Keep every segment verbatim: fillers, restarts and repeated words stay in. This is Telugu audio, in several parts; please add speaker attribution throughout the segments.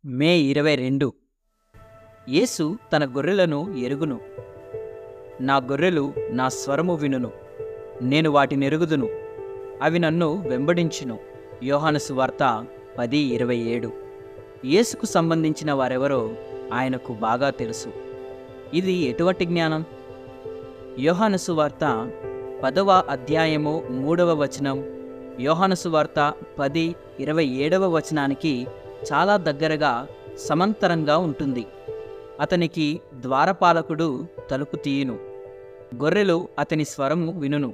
Speaker 1: మే ఇరవై రెండు. యేసు తన గొర్రెలను ఎరుగును. నా గొర్రెలు నా స్వరము వినును, నేను వాటినెరుగుదును, అవి నన్ను వెంబడించును. యోహాను సువార్త పది ఇరవై ఏడు. యేసుకు సంబంధించిన వారెవరో ఆయనకు బాగా తెలుసు. ఇది ఎటువంటి జ్ఞానం? యోహాను సువార్త పదవ అధ్యాయము మూడవ వచనం, యోహాను సువార్త పది ఇరవై ఏడవ వచనానికి చాలా దగ్గరగా సమాంతరంగా ఉంటుంది. అతనికి ద్వారపాలకుడు తలుపు తీయును, గొర్రెలు అతని స్వరము వినును.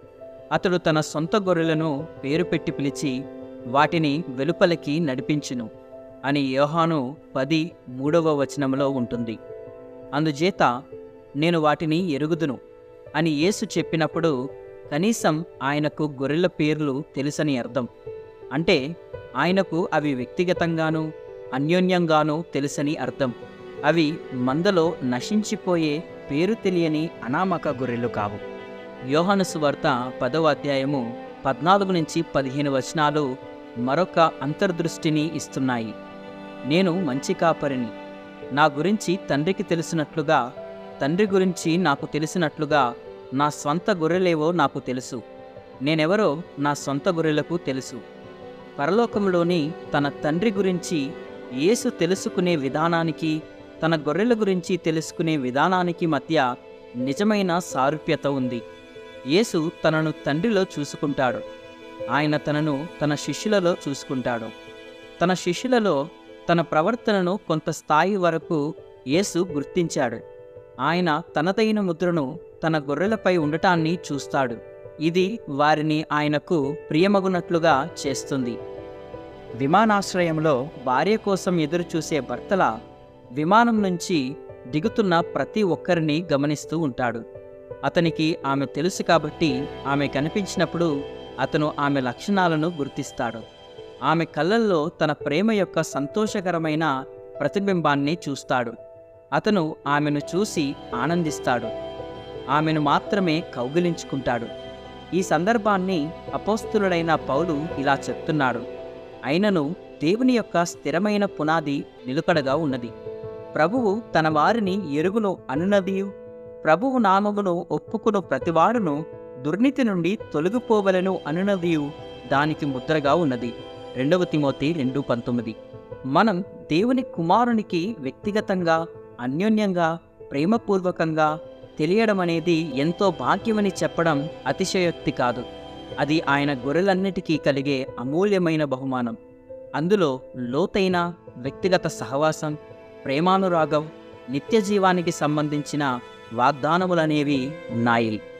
Speaker 1: అతడు తన సొంత గొర్రెలను పేరు పెట్టి పిలిచి వాటిని వెలుపలికి నడిపించును అని యోహాను పది మూడవ వచనంలో ఉంటుంది. అందుచేత నేను వాటిని ఎరుగుదును అని యేసు చెప్పినప్పుడు కనీసం ఆయనకు గొర్రెల పేర్లు తెలుసని అర్థం. అంటే ఆయనకు అవి వ్యక్తిగతంగానూ అన్యోన్యంగానూ తెలుసని అర్థం. అవి మందలో నశించిపోయే పేరు తెలియని అనామక గొర్రెలు కావు. యోహాను సువార్త పదవ అధ్యాయము పద్నాలుగు నుంచి పదిహేను వచనాలు మరొక అంతర్దృష్టిని ఇస్తున్నాయి. నేను మంచి కాపరిని, నా గురించి తండ్రికి తెలిసినట్లుగా తండ్రి గురించి నాకు తెలిసినట్లుగా నా స్వంత గొర్రెలేవో నాకు తెలుసు. నేనెవరో నా సొంత గొర్రెలకు తెలుసు. పరలోకంలోని తన తండ్రి గురించి యేసు తెలుసుకునే విధానానికి తన గొర్రెల గురించి తెలుసుకునే విధానానికి మధ్య నిజమైన సారూప్యత ఉంది. యేసు తనను తండ్రిలో చూసుకుంటాడు, ఆయన తనను తన శిష్యులలో చూసుకుంటాడు. తన శిష్యులలో తన ప్రవర్తనను కొంత స్థాయి వరకు యేసు గుర్తించాడు. ఆయన తనదైన ముద్రను తన గొర్రెలపై ఉండటాన్ని చూస్తాడు. ఇది వారిని ఆయనకు ప్రియమగునట్లుగా చేస్తుంది. విమానాశ్రయంలో భార్య కోసం ఎదురుచూసే భర్తల విమానం నుంచి దిగుతున్న ప్రతి ఒక్కరిని గమనిస్తూ ఉంటాడు. అతనికి ఆమె తెలుసు కాబట్టి ఆమె కనిపించినప్పుడు అతను ఆమె లక్షణాలను గుర్తిస్తాడు. ఆమె కళ్ళల్లో తన ప్రేమ యొక్క సంతోషకరమైన ప్రతిబింబాన్ని చూస్తాడు. అతను ఆమెను చూసి ఆనందిస్తాడు, ఆమెను మాత్రమే కౌగిలించుకుంటాడు. ఈ సందర్భాన్ని అపోస్తలుడైన పౌలు ఇలా చెప్తున్నాడు: అయినను దేవుని యొక్క స్థిరమైన పునాది నిలుకడగా ఉన్నది. ప్రభువు తన వారిని ఎరుగును అనునదియు, ప్రభువు నామమును ఒప్పుకును ప్రతివాడును దుర్నీతి నుండి తొలగిపోవలను అనునదియు దానికి ముద్రగా ఉన్నది. రెండవ తిమోతి రెండు పంతొమ్మిది. మనం దేవుని కుమారునికి వ్యక్తిగతంగా, అన్యోన్యంగా, ప్రేమపూర్వకంగా తెలియడం అనేది ఎంతో భాగ్యమని చెప్పడం అతిశయోక్తి కాదు. అది ఆయన గొర్రెలన్నిటికీ కలిగే అమూల్యమైన బహుమానం. అందులో లోతైన వ్యక్తిగత సహవాసం, ప్రేమానురాగం, నిత్య జీవానికి సంబంధించిన వాగ్దానములనేవి ఉన్నాయి.